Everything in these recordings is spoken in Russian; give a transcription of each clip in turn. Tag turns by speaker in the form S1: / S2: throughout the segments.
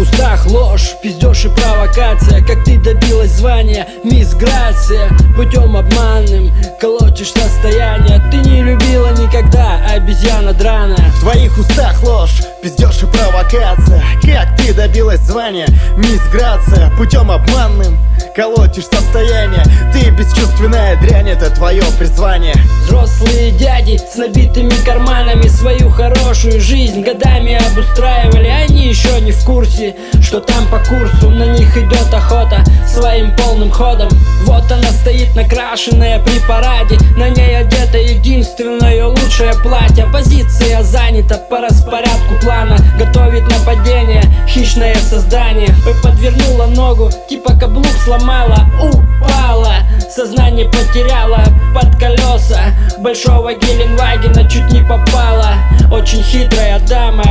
S1: устах ложь, пиздеж и провокация. Как ты добилась звания мисс Грация? Путем обманным колотишь состояние. Ты не любила никогда, обезьяна драная.
S2: В твоих устах ложь, пиздеж и провокация. Как ты добилась звания мисс Грация? Путем обманным колотишь состояние. Ты бесчувственная дрянь, это твое призвание.
S1: Взрослые дяди с набитыми карманами свою хорошую жизнь годами обустраивали. Они еще не в курсе, что там по курсу на них идет охота своим полным ходом. Вот она стоит накрашенная при параде, на ней одето единственное лучшее платье. Позиция занята по распорядку плана, готовит нападение хищное создание. Ой, подвернула ногу, типа каблук сломала, упала, сознание потеряла под колеса большого Геленвагена, чуть не попала. Очень хитрая дама,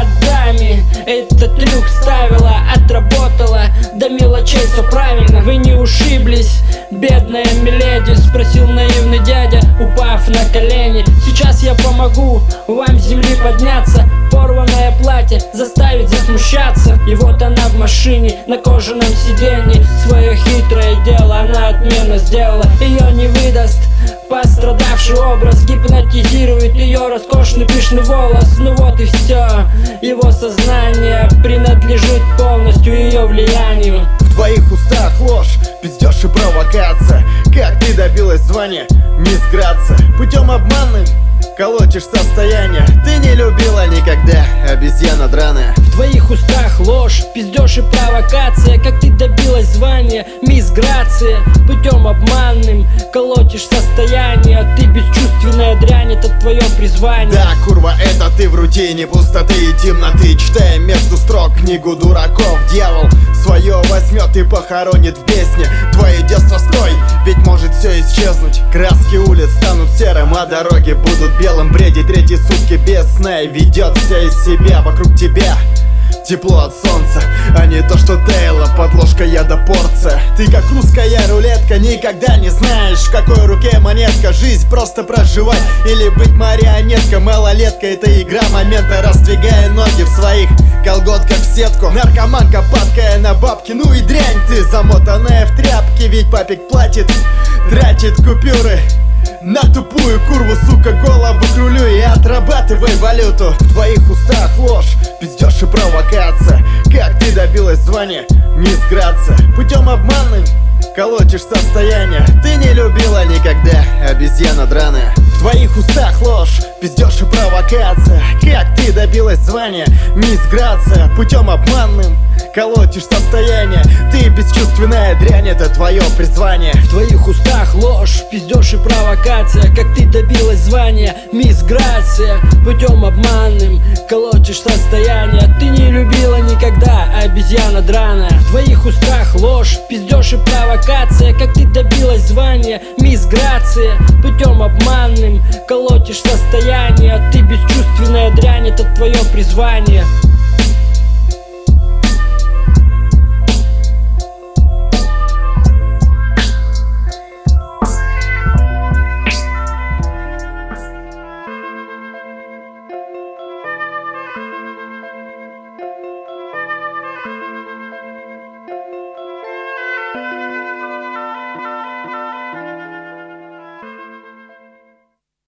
S1: годами этот трюк ставила, отработала до мелочей все правильно. Вы не ушиблись, бедная миледи? Спросил наивный дядя, упав на колени. Сейчас я помогу вам с земли подняться. Порванное платье заставит засмущаться. И вот она в машине на кожаном сиденье. Свое хитрое дело она отменно сделала. Ее не выдаст пострадавший образ, гипнотизирует ее роскошный пышный волос. Ну вот и все, его сознание принадлежит полностью ее влиянию.
S2: В твоих устах ложь, пиздеж и провокация. Как ты добилась звания мисс Грация? Путем обманным колотишь состояние. Ты не любила никогда, обезьяна драная.
S1: В твоих устах ложь, пиздеж и провокация. Как ты добилась звания мисс Грация? Путем обманным колотишь состояние. Ты бесчувственная дрянь, это твое призвание.
S2: Да, курва, это ты в рутине пустоты и темноты, читая между строк книгу дураков. Дьявол свое возьмет и похоронит в песне твое детство. Стой, ведь может все исчезнуть. Краски улиц станут серым, а дороги будут белым. Бредит третьи сутки без сна и ведет все из себя. Вокруг тебя тепло от солнца, а не то, что Дейла, подложка яда порция. Ты как русская рулетка, никогда не знаешь, в какой руке монетка. Жизнь просто проживать или быть марионеткой. Малолетка — это игра момента, раздвигая ноги в своих колготках в сетку. Наркоманка, падкая на бабки, ну и дрянь ты, замотанная в тряпки. Ведь папик платит, тратит купюры на тупую курву, сука, голову к рулю и отрабатывай валюту. В твоих устах ложь, пиздеж и провокация. Как ты добилась звания мисс Грация? Путем обманным колотишь состояние. Ты не любила никогда, обезьяна драная. В твоих устах ложь, пиздеж и провокация. Как ты добилась звания мисс Грация? Путем обманным колотишь состояние. Ты бесчувственная дрянь, это твое призвание.
S1: В твоих устах ложь, пиздеж и провокация. Как ты добилась звания мисс Грация? Путем обманным колотишь состояние. Ты не любила никогда, обезьяна драная. В твоих устах ложь, пиздеж и провокация. Как ты добилась звания мисс Грация? Путем обманным колотишь состояние. Ты бесчувственная дрянь, это твое призвание.